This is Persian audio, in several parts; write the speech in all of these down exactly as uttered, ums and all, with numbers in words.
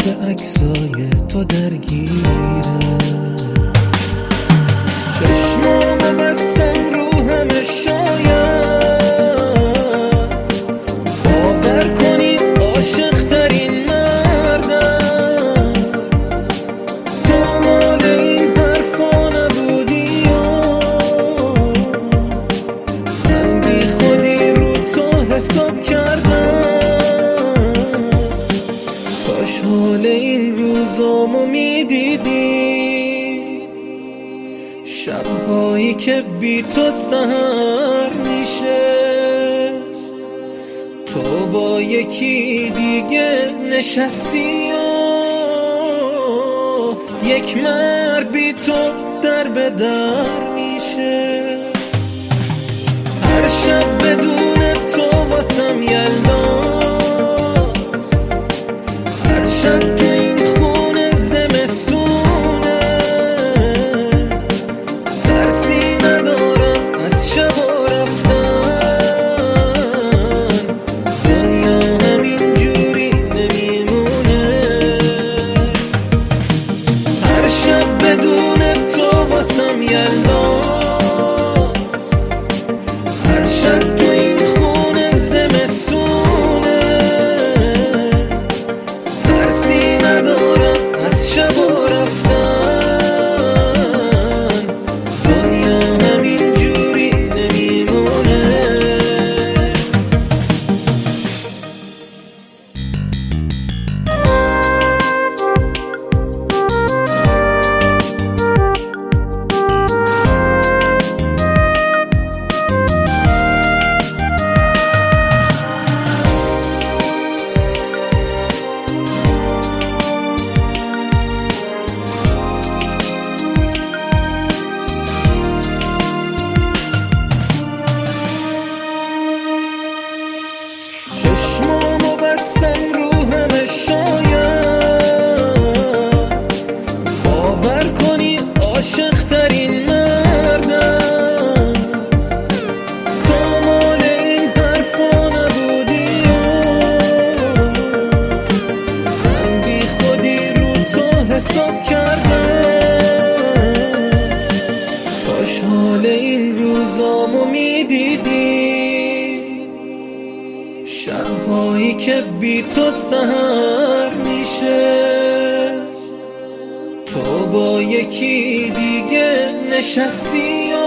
به عکسای تو درگیره. چشمامو بستم رو همه، شاید باور کنی عاشق ترین مردم. تو مال این حرفا نبودی و من بی خودی رو تو حساب کردم. کاش حال این روزامو میدیدی، شبهایی که بی تو سحر میشه، تو با یکی دیگه نشستی و یک مرد بی تو در به در میشه. هر شب بدون تو واسم یلداست، هر شب تو این خونه زمستونه. ترسی ندارم از شب و رفتن، دنیا همین جوری نمیمونه. هر شب بدون تو واسم یلداست، هر شب تو این خونه زمستونه. ترسی ندارم از شب و رفتن، دنیا همین جوری نمیمونه. چشمامو بستم رو همه، شاید باور کنی عاشق ترین مردم. تو مال این حرفا نبودی و من بی خودی رو تو حساب کردم. کاش حال این روزامو میدیدی، شبهایی که بی تو سحر میشه، تو با یکی دیگه نشستی و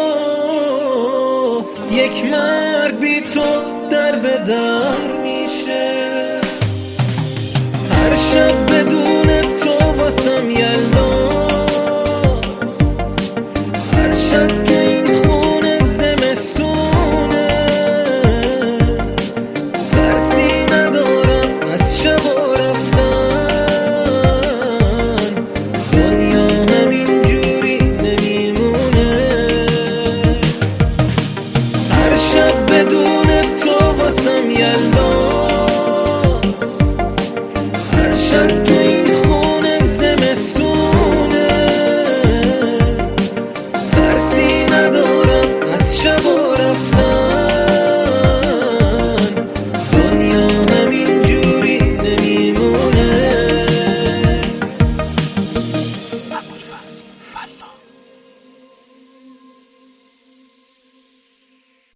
یک مرد بی تو در به در میشه. هر شب